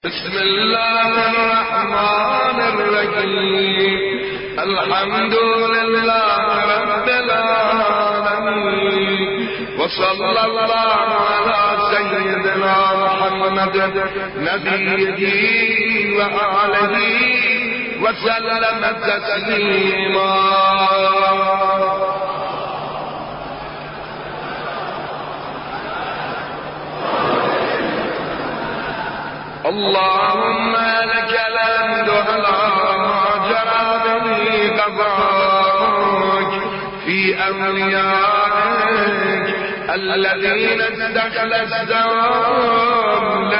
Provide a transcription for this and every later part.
بسم الله الرحمن الرحيم. الحمد لله رب العالمين، وصلى الله على سيدنا محمد نبيه وآله وسلم تسليما. اللهم لك الحمد على ما جرى به قضاءك في أوليائك الذين استخلصتهم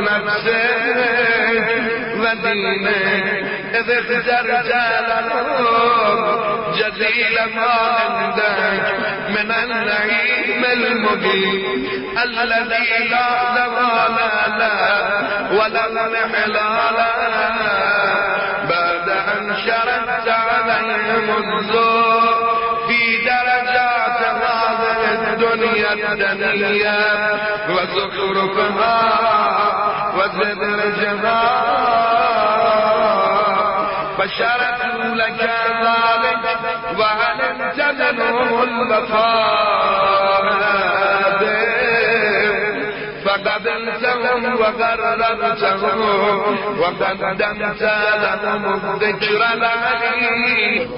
لنفسك ودينك، إذ اخترت لهم جزيل ما عندك من النعيم المبين الذي لا زوال له ولا انحلال بعد أن شرعت عليهم الذوق في درجات هذه الدنيا الدنيا وزخرفها وزدرجها، فشرعوا لك ذلك وعلمت منهم الوفاء فقبلتهم وقربتهم وقدمت لهم الذكر العليم،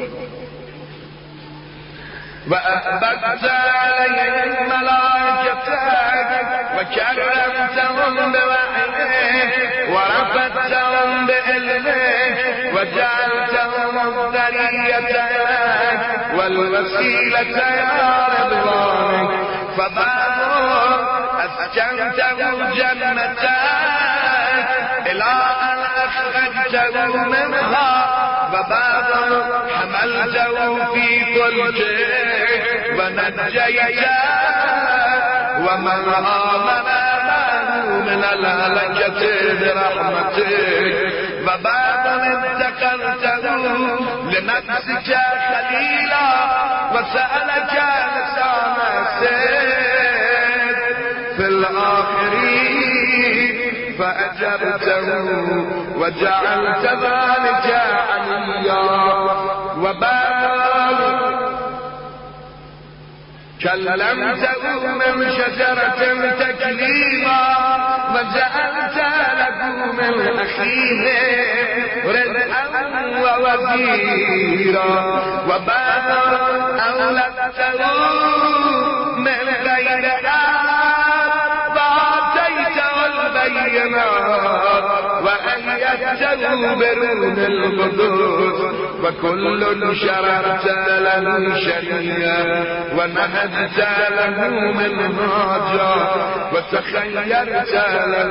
وأحببت عليهم ملائكتك وكرمتهم بوحيك ورفعتهم بعلمك وجعلتهم الذرية والوسيلة يا رضوانك، فبعضهم أسكنته جنتك إلى أن أخرجته منها، وبعضهم حملته في فلكك ونجيته ومن آمن معه من الهلكة برحمتك، وبعضهم اتخذته لنفسك خليلا وسألك لسان السيد في الآخرين فأجبته وجعلت ذلك عليا، وبعض كلمته من شجرة تكليما وجعلت له من أخيه رزقا ووزيرا، وبعض أولدته من غير وأيدته برون القدوس، وكل شرعت له شريعا ونهجت له منهاجا وتخيرت له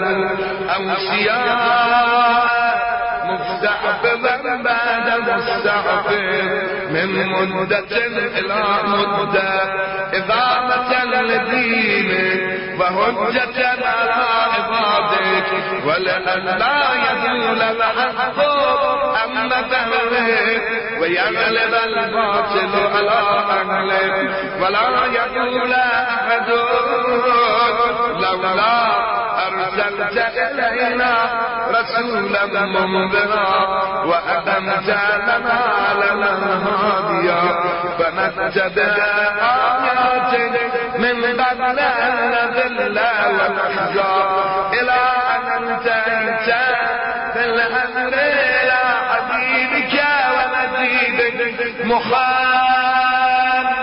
أوصياء مستحفظا بعد مستحفظ من مدة إلى مدة، إقامة لدينك وهجة على عبادك، ولأن لا يزول الحق أما ذهبك ويغلب الباطل على أهلك، ولا يقول أحد لولا أرسلت إلينا رسولا منذرا وأقمت لنا هاديا فنتبع آياتك من قبل أن نذل ونخزى إلى أن انتهيت في الأمر إلى حبيبك ونجيبك محمد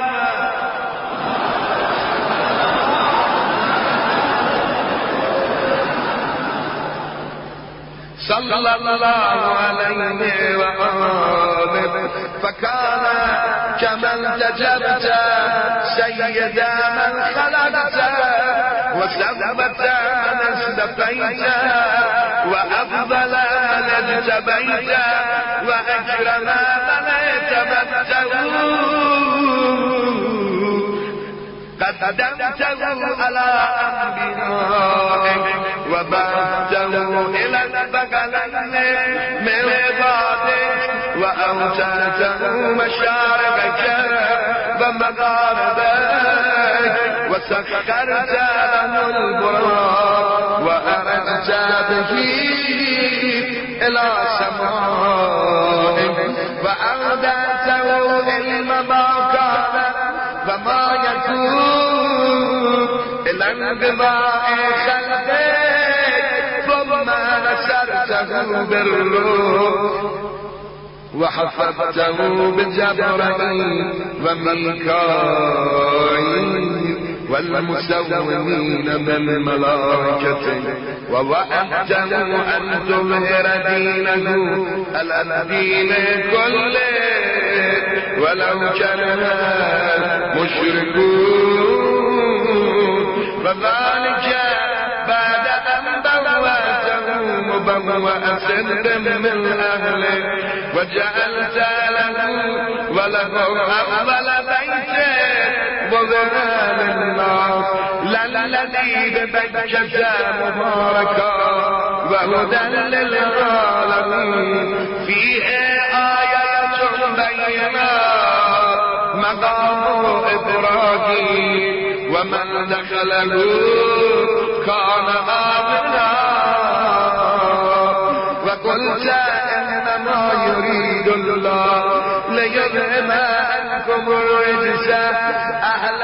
صلى الله عليه وآله، فكان كما انتجبت سيد من خلقت وثبت من استفيت وأفضل من اجتبيت وأكرم من اعتمدته، قدمته على أنبيائك وبعثته إلى البقلين من عبادك وأوتاته مشارقك ومغاربك وسخرت له البراق وأرجت به إلى سماء وأودعته علم ما كان وما يكون إلى انقضاء خلقه ثم نسرته بالروح وحفظته بجبرائيل وميكائيل والمسومين بالملائكة ووعدته أن تظهر دينه على الدين كله ولو كره المشركون وذلك بعد أن بوأته مبوأ صدق من أهله وجعلت له ولهم أول بيت وظهر للناس للذي ببجة مباركا وهدى للعالمين فيه آيات بينات مقام إبراهيم ومن دخله كان آمنا وقلت إنما يريد الله ليذهب عنكم الرجس أهل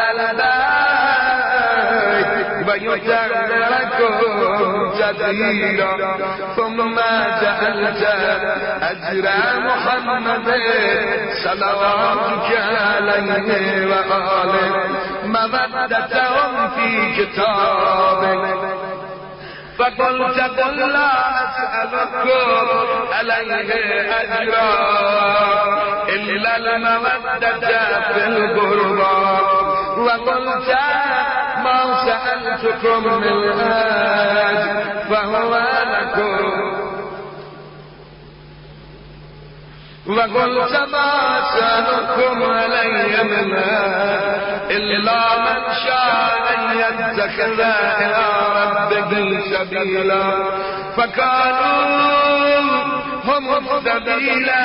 البيت ويطهركم تطهيرا ثم جعلت أجر محمد صلواتك عليه وآله مودتهم في كتابك فقلت قل لا أسألكم عليه أجرا إلا المودة في القربى وقلت ما سألتكم من أجر فهو لكم وقلت ما سألكم علي من إلا من شاء أن يتخذ إلى ربه سبيلا فكانوا هم السبيلا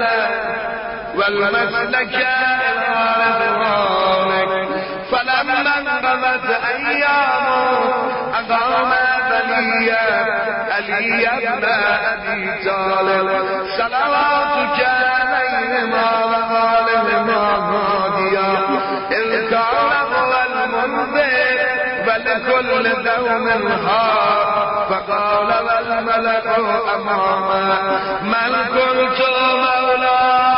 والمسلك إلى رضوانك فلما انقضت أيامه أقام بني علي بن أبي طالب صلواتك عليهما وآلهما هاديا إذ كان هو المنذر ولكل قوم حار فقال والملك أمامه من كنت مولاه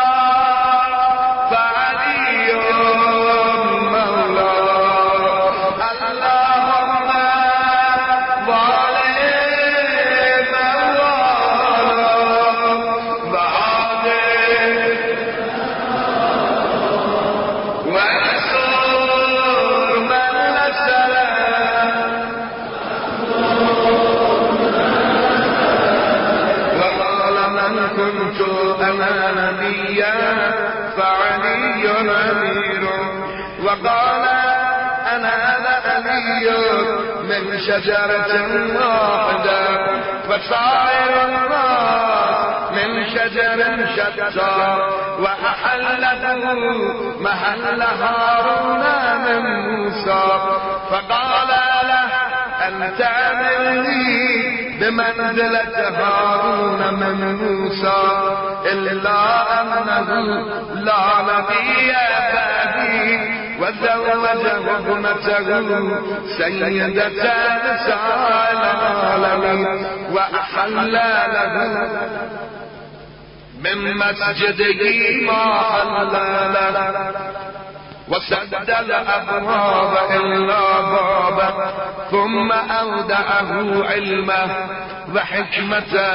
فعلي أمير وقال أنا علي من شجرة واحدة فصائر الناس من شجر شتى وأحله محل هارون من موسى فقال له أنت مني بمنزلة هارون من موسى إلا أنه لا نبي بعدي وزوجه ابنته سيدة نساء العالمين وأحل له من مسجده ما حل له وسد الأبواب إلا بابا ثم أودعه علمه وحكمته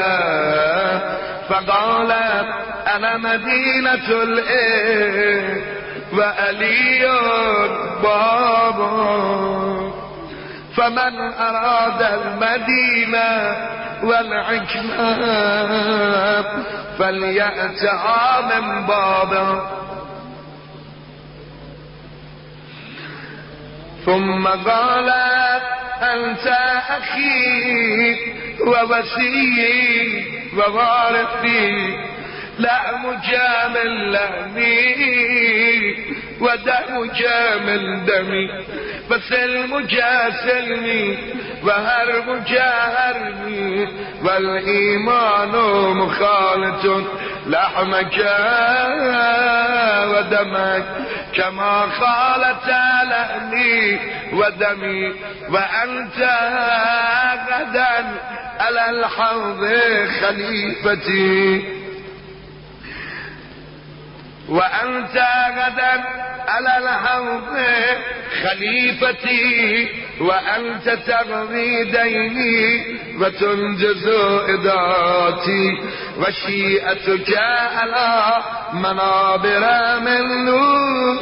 فقال أنا مدينة الإيه وألي بابا فمن أراد المدينة والحكمة فليأتها من بابا ثم قال أنت أخي ووسيي ووارثي لا مجامل لهمي ودم جامل دمي فسلمك سلمي وهربك هربي والإيمان مخالط لحمك ودمك كما خالت لحمي ودمي وأنت غدا على الحوض خليفتي وأنت غدا على الحوض خليفتي وأنت تقضي ديني وتنجز إداتي وشيئتك على منابر من نور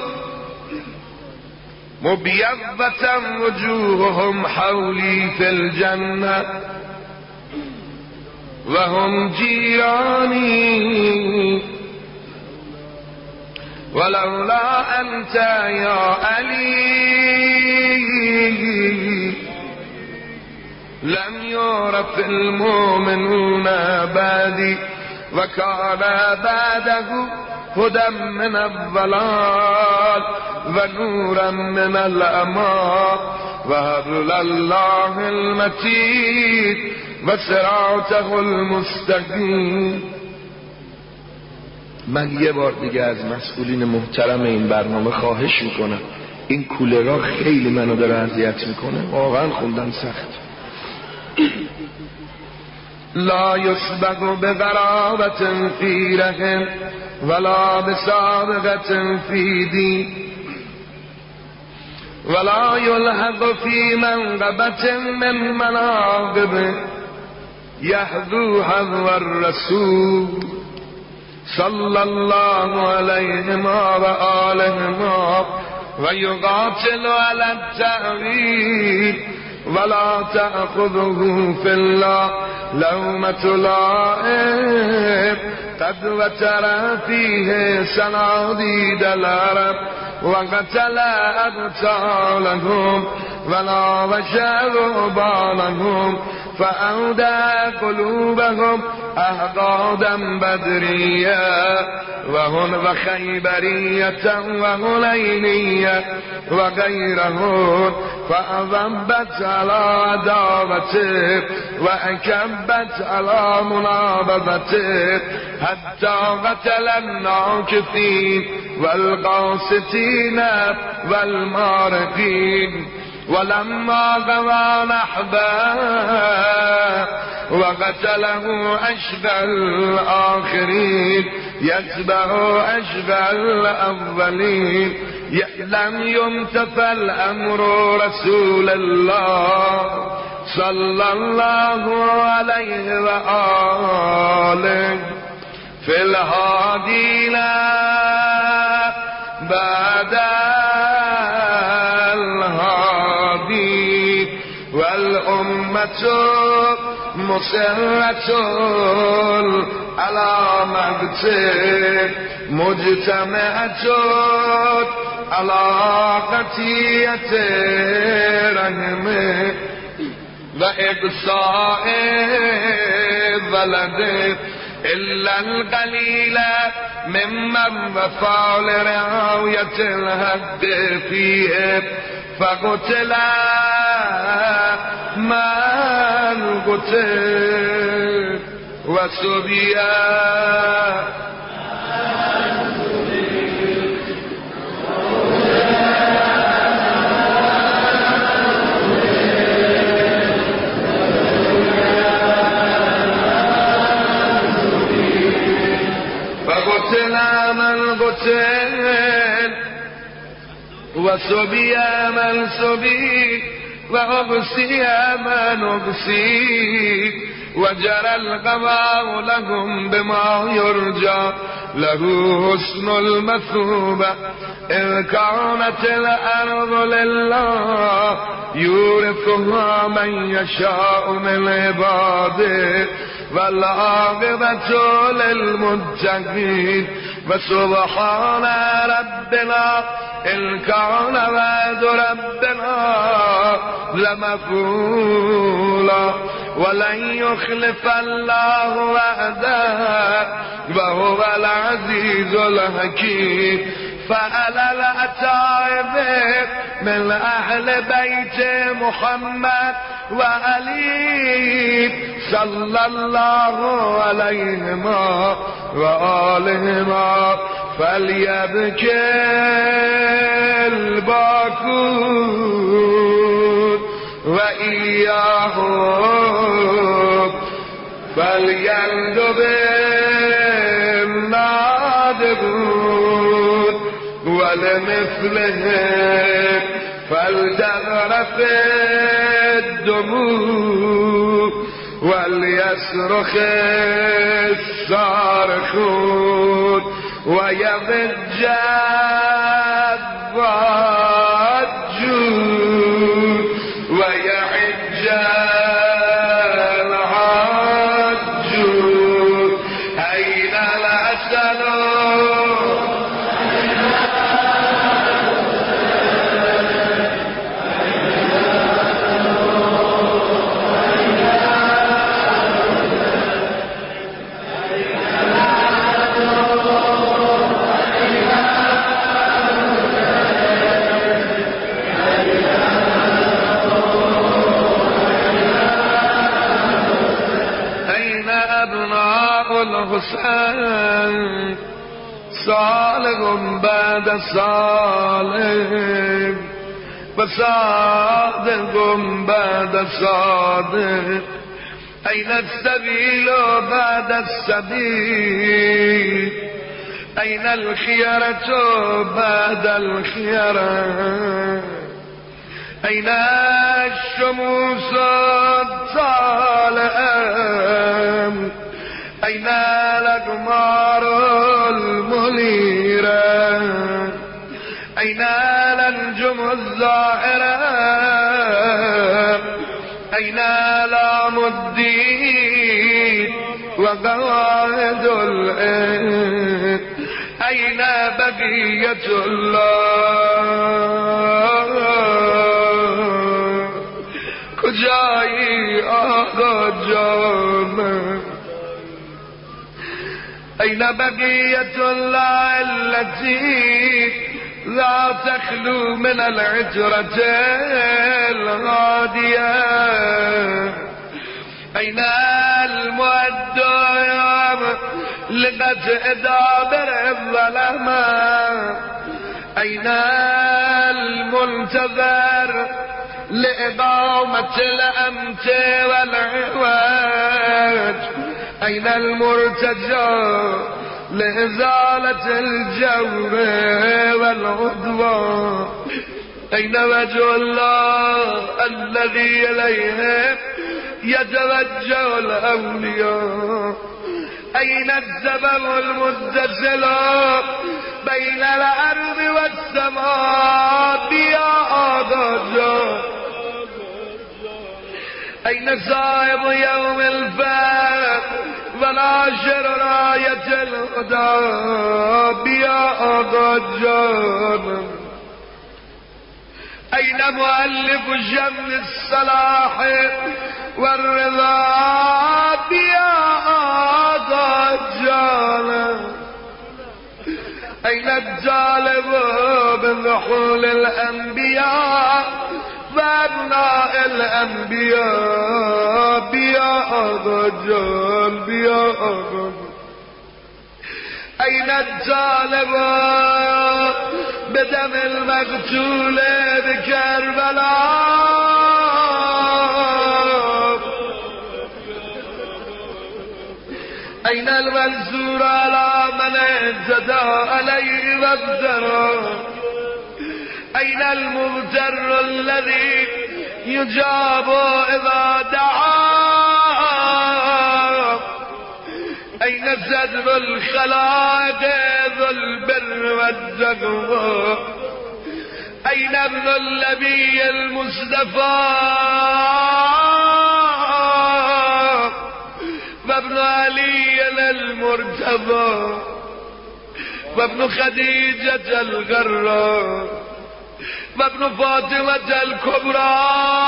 مبيضة وجوههم حولي في الجنة وهم جيراني ولولا أنت يا علي لم يعرف المؤمنون بعدي وكان بعده هدى من الضلال ونورا من الأمان وهبل الله المتين وصراطه المستقيم. من یه بار دیگه از مسئولین محترم این برنامه خواهش میکنم، این کولرها خیلی منو داره اذیت میکنه، واقعا خوندن سخت. لا يسبق بغرابة في رحم ولا بسابقة في دين ولا يلحق في منقبة من مناقبه يحذو حذو الرسول صلى الله عليهما وآلهما ويقاتل على التأويل ولا تأخذه في الله لومة لائم قد وتر فيه صناديد العرب وقتل أبطالهم ولا وشعوا بالهم فأودع قلوبهم أحقادا بدريا وهن وخيبرية وهلينية وغيرهن فأضبت على عداوته وأكبت على منابذته حتى قتل الناكثين والقاسطين والمارقين ولما قضى نحبه وقتله أشبه الآخرين يتبع أشبه الأولين لم يمتثل أمر رسول الله صلى الله عليه وآله في الهادين بعد الهادي والأمة مصرة على مقته مجتمعة على قتية رحمه وإقصاء ولده إلا القليل ممن وفى لرعاية الحق فيه فقتل من قتل وسبيا فقتل من قتل وسبي من سبي وأغسي من أغسي وجرى القضاء لهم بما يرجى له حسن المثوبة إذ كانت الأرض لله يورثها من يشاء من عباده والعاقبة للمتقين وسبحان ربنا إن كان وعد ربنا لمفعولا ولن يخلف الله وعده وهو العزيز الحكيم فعلى الأتائب من اهل بیت محمد و علی صلی الله علیهما و آلهما فلیبکی الباکون و ایاهم فلیندب النادبون ولمثلهم فلتغرف الدموع وليصرخ الصارخون ويضج الضاجون ويحج الحاجون أين الأسد الحسين صالح بعد صالح وصادق بعد صادق أين السبيل بعد السبيل أين الخيرة بعد الخيرة أين الشموس الطالئة أين الأقمار المنيرة أين الأنجم الزاهرة أين أعلام الدين وقواعد العلم أين بقية الله کجایی آقا جانم أين بقية الله التي لا تخلو من العجرة الغادية أين المؤدى لقطع دابر الظلمة أين المنتظر لإقامة الأمت والعواج أين المرتجى لإزالة الجور والعدوان أين وجه الله الذي إليه يتوجه الأولياء أين السبب المتصل بين الأرض والسماء يا آغاجا أين صاحب يوم الفات وناشر راية الهدى يا آغاجا أين مؤلف شمل الصلاح والرضا يا آغاجا أين الجالب بنحول الأنبياء وابناء الأنبياء بيا أغجال بيا أغجال أين الجالب بدم المقتول بكربلاء أين المنصور على من اهتدى عليه وابترى أين المغتر الذي يجاب إذا دعا أين صدر الخلائق ذو البر والتقوى أين ابن النبي المصطفى وابن علي المرتضى وابن خديجة الغراء وابن فاطمة الكبرى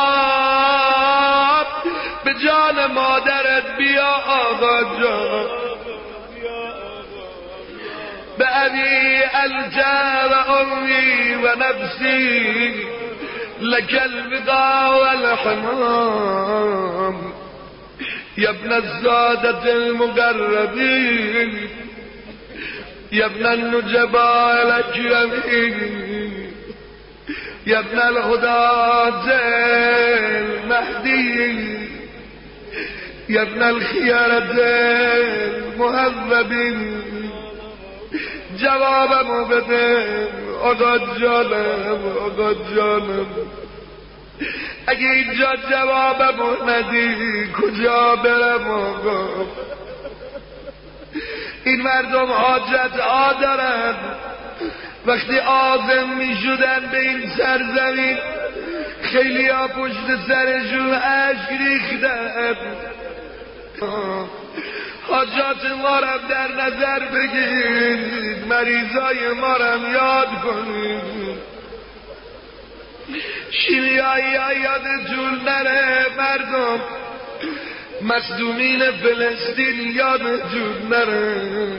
بجان مادرت بیا آقا جان بأبي ألجأ وأمي ونفسي لك البقاء والحمام يا ابن السادة المقربين يا ابن النجباء الأكرمين يا ابن الهداة المهدي يا ابن الخيارة المهذبين جواب مبدن آقا جانم اگه اینجا جوابم ندی کجا برم آقا؟ این مردم حاجت ها دارن وقتی آدم می شدن به این سرزمین خیلی ها پشت سرشون اشک ریختن. حاجات ما رم در نظر بگیرید، مریضای ما رم یاد کنید. شیمیایی ها یادتون نره مردم، مصدومین فلسطین یادتون نره.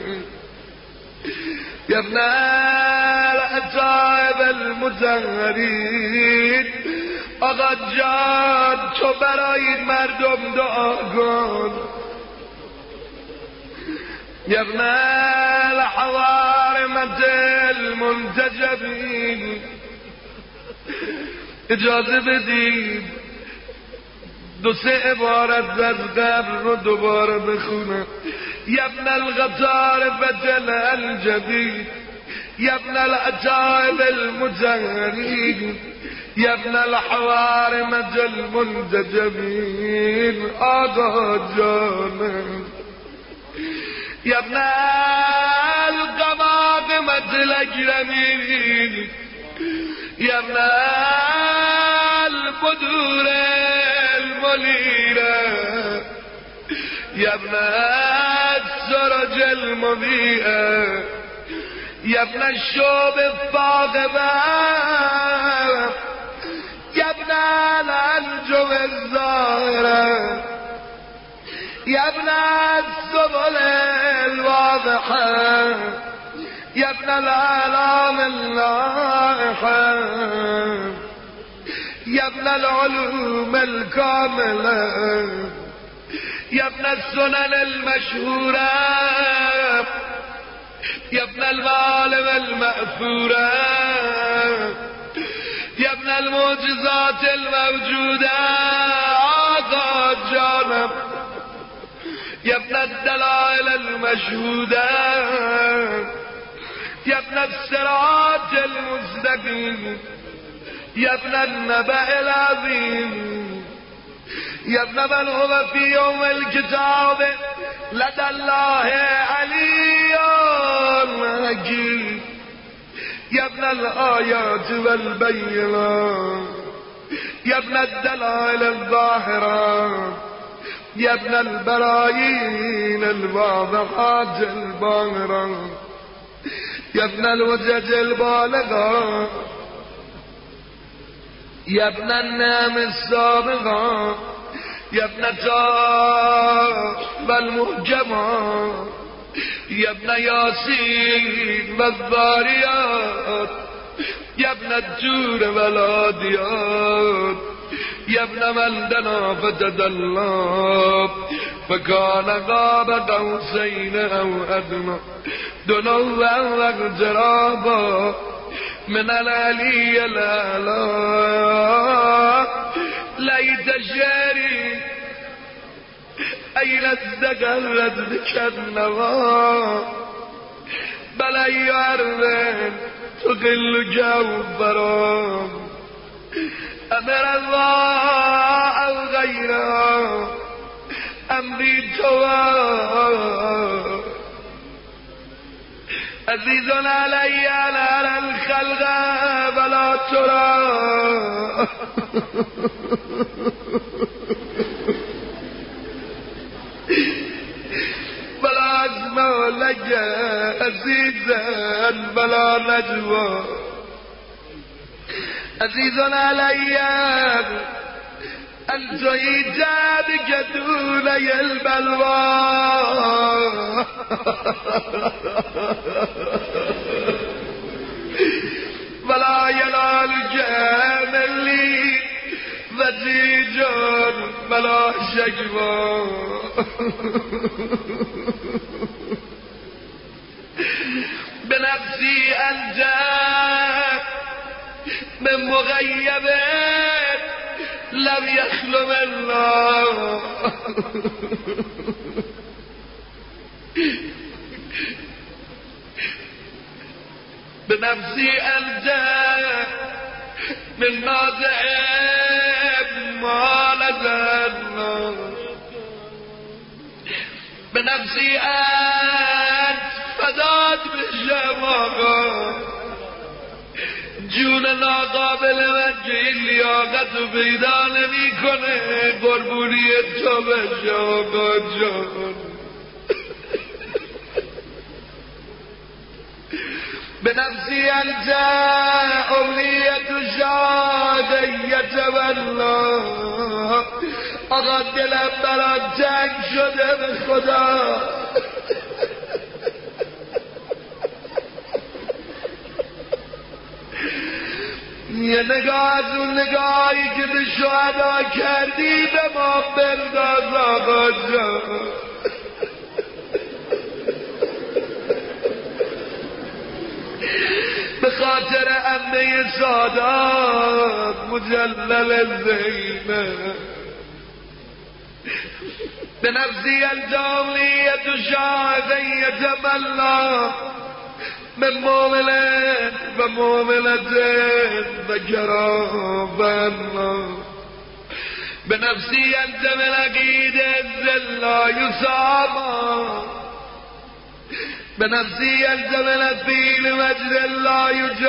یا ابن العطائب المطهرین آقا جان تو برای این مردم دعا کن. یا ابن الحوارمة المنتجبین اجازه بدید دو سه عبارت از قبل رو دوباره بخونم. یا ابن الغطار بدل الجدید یا ابن العطائب المطهرین یا ابن الحوارمة المنتجبین آقا جانم. یا ابن القماقمة الاکرمین یا ابن البدور المنیره یا ابن السرج المضیئه یا ابن الشوب الثاقبه یا ابن الانجم الظاهره یا ابن السبل الواضحه یا ابن العلام اللائحه یا ابن العلوم الكامله یا ابن السنن المشهوره یا ابن المعالم المأثوره یا ابن المعجزات الموجوده آقا جانم. یا ابن الدلائل المشهوده یا ابن الصراط المستقیم یا ابن النبأ العظیم یا ابن من هو فی یوم الکتاب لدى الله علی حکیم یا ابن الآیات والبینات یا ابن الدلائل الظاهرات یا ابن البراهین الواضحات الباهرات یا ابن الوجج البالغات یا ابن النعم السابقات یا ابن تاب المحجمات یا ابن یاسین والذاریات یا ابن الجور والعادیات یا ابن من دنا فتدلی فکان قاب قوسین او ادنی دنوا واقترابا من العلی الاعلی لیت شعری این استقرت بک النوا بل ای عرض تقل جوفرا امر الله او غیره امری توا عزیز علی على الخلق ولا ترى ولا اسمع لك عزيزا ولا نجوى عزيز علي أن تهيج بك دوني البلوى ولا ينالك من لي نجوا بنفسي أنت من مغيب لم يخلم الله بنفسي أنت من نازع ما لدن بنفسي أنت فداد بالجماغة جون ناقابل وجه لیاقت و پیدا نمی کنه قربونی تو بشه آقا جان بنفسي أنت أمنية شادية والله آقا دلم برات تنگ شده به خدا یه نگاه از اون نگاهی که به شهدا کردی به ما بنداز آقا جان به خاطر عمه سادات مجلل زینب به نفسی الجالیت شاهدیت ملا من مؤمنة و مؤمنة و جرابا به نفسی انت من عقید لا یصابا بنفسي أنت من الدين مجد لا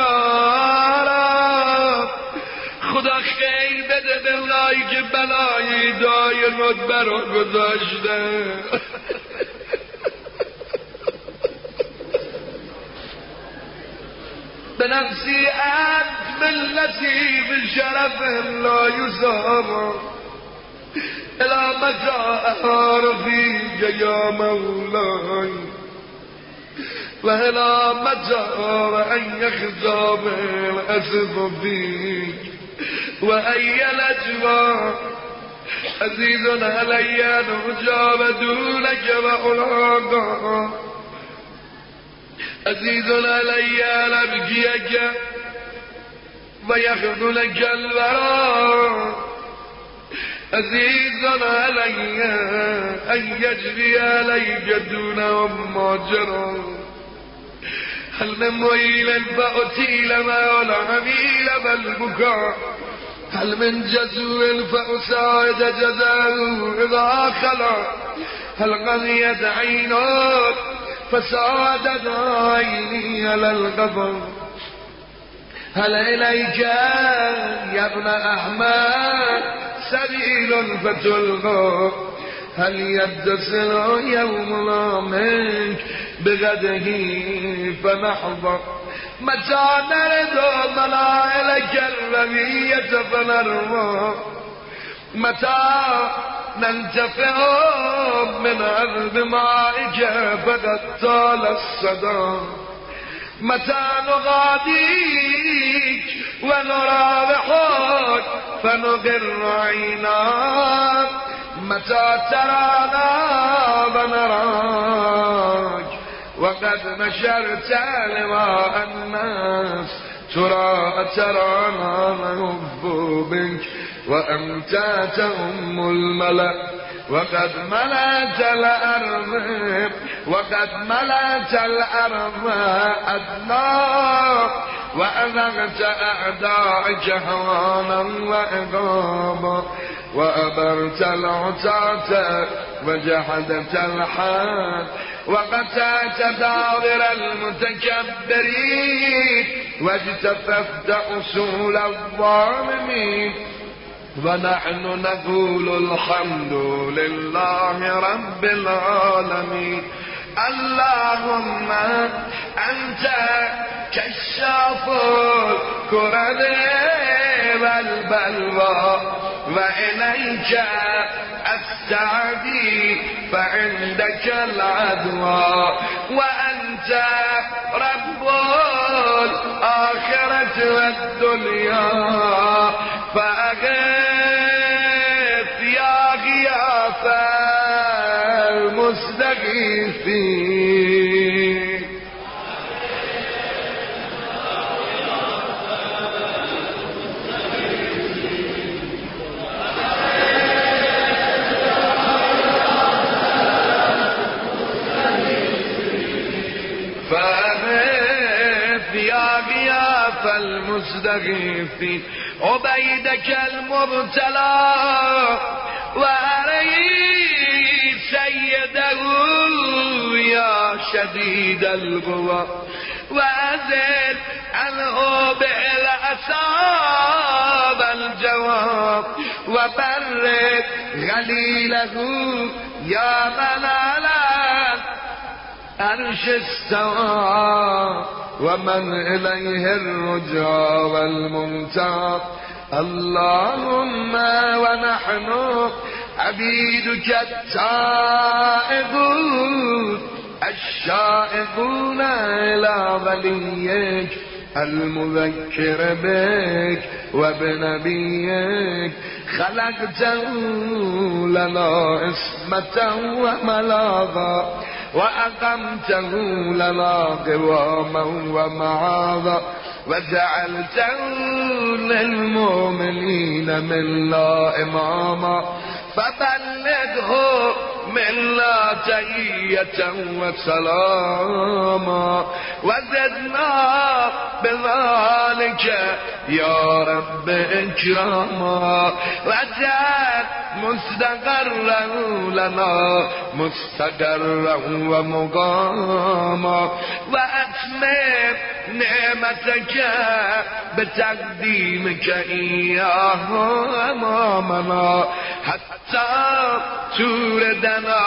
يجارى خدا خیر بده به اونایی که بلای دای رتبه رو گذاشته بنفسي أنت بالتي بشرف لا يصاب إلى متى أعرفيك يا مولاي وهلا متى وأن يخزى بالأسف فيك وأي لجوى عزيز علي أن أجاب دونك وألاقى عزيز علي أن أبكيك ويخذلك الورى عزيز علي أن يجري عليك دونهم ما جرى هل من معيل فأتيل ما ولا عميل بالبكاء هل من جزو فأساعد جزاؤه إذا خلا هل غنيت عينك فساعدت عيني على الغضب هل إليك يا ابن أحمد سبيل فتلقى هل يدسر يوم منك بغده فنحظى متى نرد ملائلك الرمية فنرضى متى ننتفع من عذب مائك فقد طال الصدى متى نغاديك ونراوحك فنغر عيناك متى ترانا ونراك وقد نشرت لواء الناس ترانا نهب بك وأنت تهم الملأ وقد ملأت الأرض أدنى وأذقت أعدائك هوانا وإغابا وأبرت العتاة وجحدت الحاد وقطعت دابر المتكبرين واجتثثت أصول الظالمين ونحن نقول الحمد لله رب العالمين اللهم أنت كشاف الكرب والبلوى وإليك أستعدي فعندك العدوى وأنت رب الآخرة والدنيا فأغث يا غياث المستغيثين فأغث يا غياث المستغيثين عبيدك المبتلى وأري سيده يا شديد القوى وأزل عنه بالأصاب الجواب وبرد غليله يا منالا عرش استوى ومن إليه الرجى والممتع اللهم ونحن عبيدك التائبون الشائقون إلى وليك المذكر بك وبنبيك خلقته لنا اسمة وملاذا وأقمته لنا قواما ومعاذا وجعلته للمؤمنين منا إماما فبلغه منا تحية وسلاما وزدنا بذلك يا رب إكراما وجعل مستقرا لنا مستقرا ومقاما وأتمم نعمتك بتقديمك إياه أمامنا حتى توردنا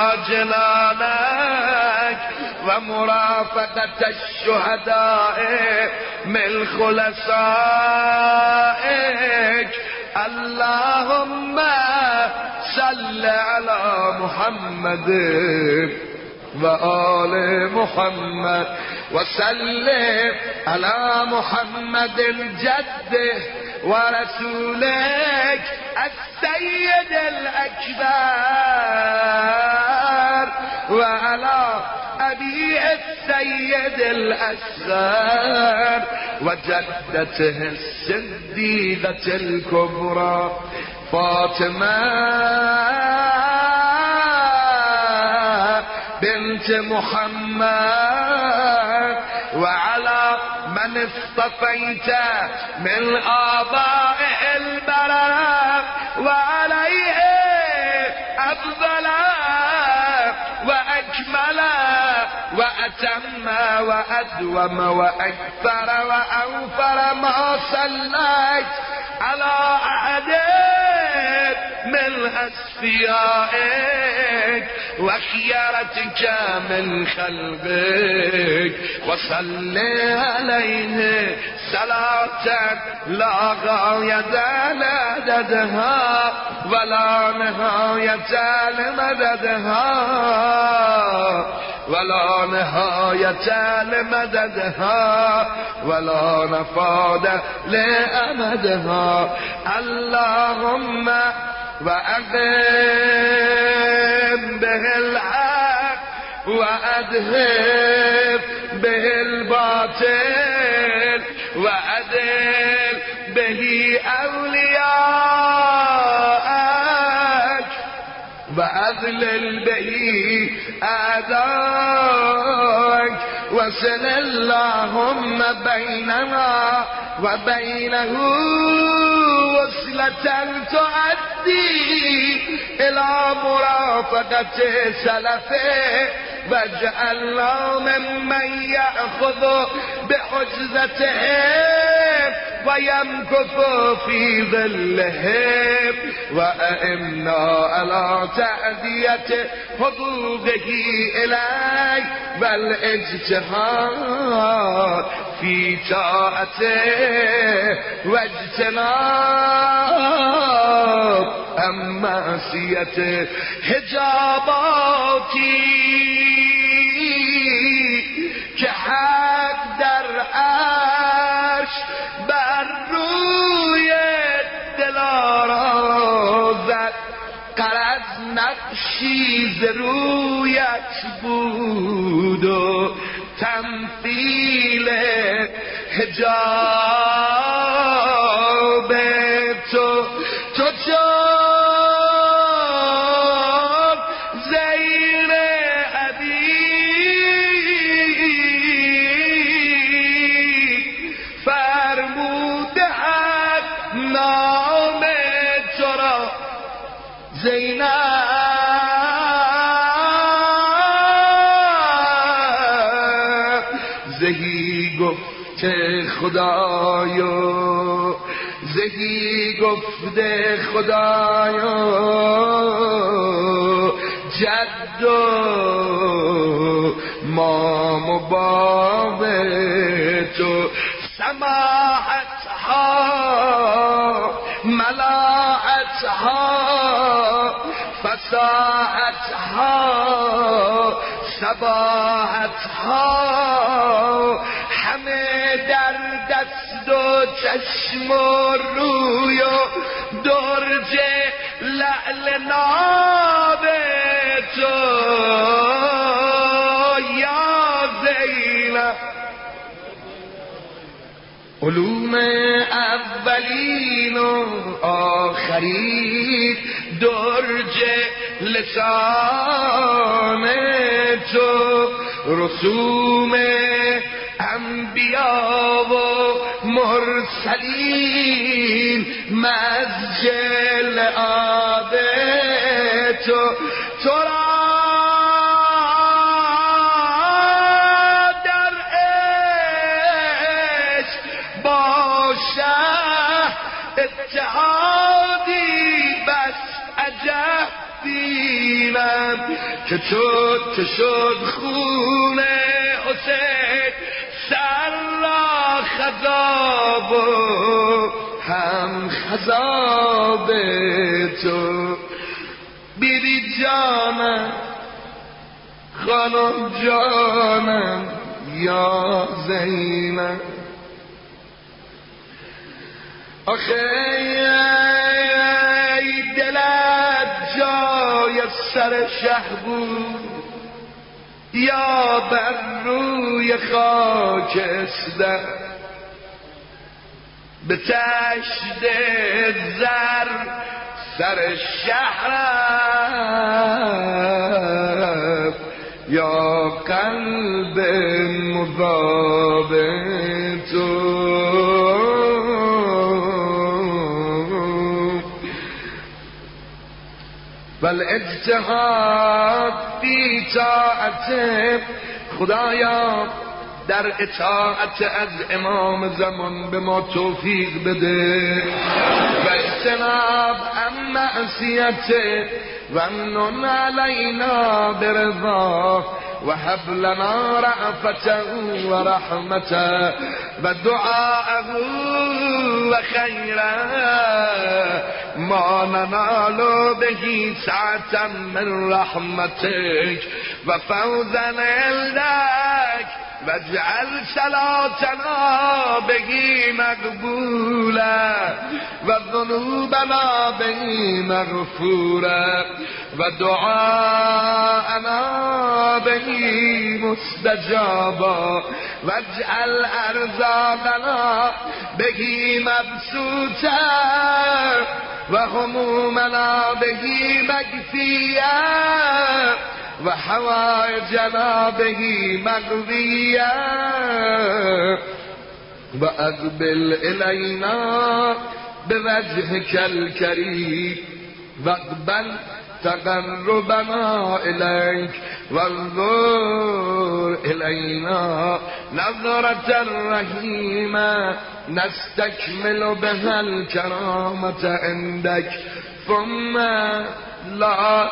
جنانك ومرافقة الشهداء من خلصائك اللهم صل على محمد وآل محمد وسلم على محمد جده ورسولك السيد الأكبر وعلى أبي السيد الأصغر وجدته الصديقة الكبرى فاطمة بنت محمد وعلى من اصطفيت من آبائه البرر وعليه أفضل وأكمل وأتم وأدوم وأكثر وأوفر ما صليت على أحد من أصفيائك وخيارتك من خلقك وصل عليه صلاة لا غاية لعددها ولا نهاية لمددها ولا نهاية لمددها ولا نفاد لأمدها اللهم وأقم به الحق وأذهب به الباطل وأذل به أولياءك وأذلل به أعداءك وصل اللهم بيننا وبينه وصلة تؤدي إلى مرافقة سلفه واجعلنا ممن يأخذ بحجزتهم ويمكث في ظلهم وأئمنا على تأدية حقوقه إليك والاجتهاد في طاعته واجتناب معصيته حجاباتي که حق در عرش بر روی دلارازد قرض نقشی ز رویت تمثیل حجاب تو چون زیر عبید فرموده نام تو را زینب زهی گفته خدایا زهی گفته خدایا جد و مام و باب تو سماحتها ملاحتها فصاحتها صباحتها همه در دست و چشم و روی و درج لعل ناب تو یا زینب علوم اولین و آخرین درج لسان تو رسوم انبیا و مرسلین مسجل آب تو را در عشق باشه اتحادی بس عجب بینم که شد خون حسین سر را خضاب و هم خضاب تو بیبی جانم خانم جانم یا زینب آخه ای دلت جای سر شه بود یا بر روی خاکستر به تشت زر سر شهر یا قلب مذاب تو والاجتهاد فی طاعت خدایا در اطاعت از امام زمان به ما توفیق بده و اجتناب عن معصیت و امن علینا برضا و هب لنا رأفته و رحمته و دعاءه و خیره ما ننال به سعة من رحمتك و فوزا عندك واجعل صلاتنا به مقبولا و ذنوبنا به مغفورا و دعاءنا به مستجابا واجعل ارزاقنا به مبسوطا و همومنا به مکفیا و حوائجنا به مقضیا و اقبل الینا بوجهك الكریم واقبل تقربنا الیک وانظر الینا نظرة رحیمة نستکمل بها الكرامة عندك ثم لا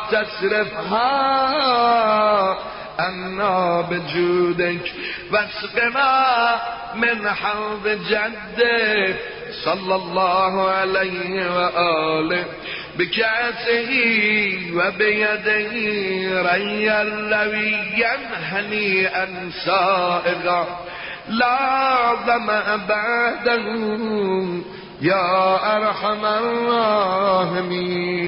تصرفها عنا بجودك واسقنا من حوض جده صلى الله عليه وآله بكأسه وبيده ريا رويا هنيئا سائغا لا ظمأ بعده يا أرحم الراحمين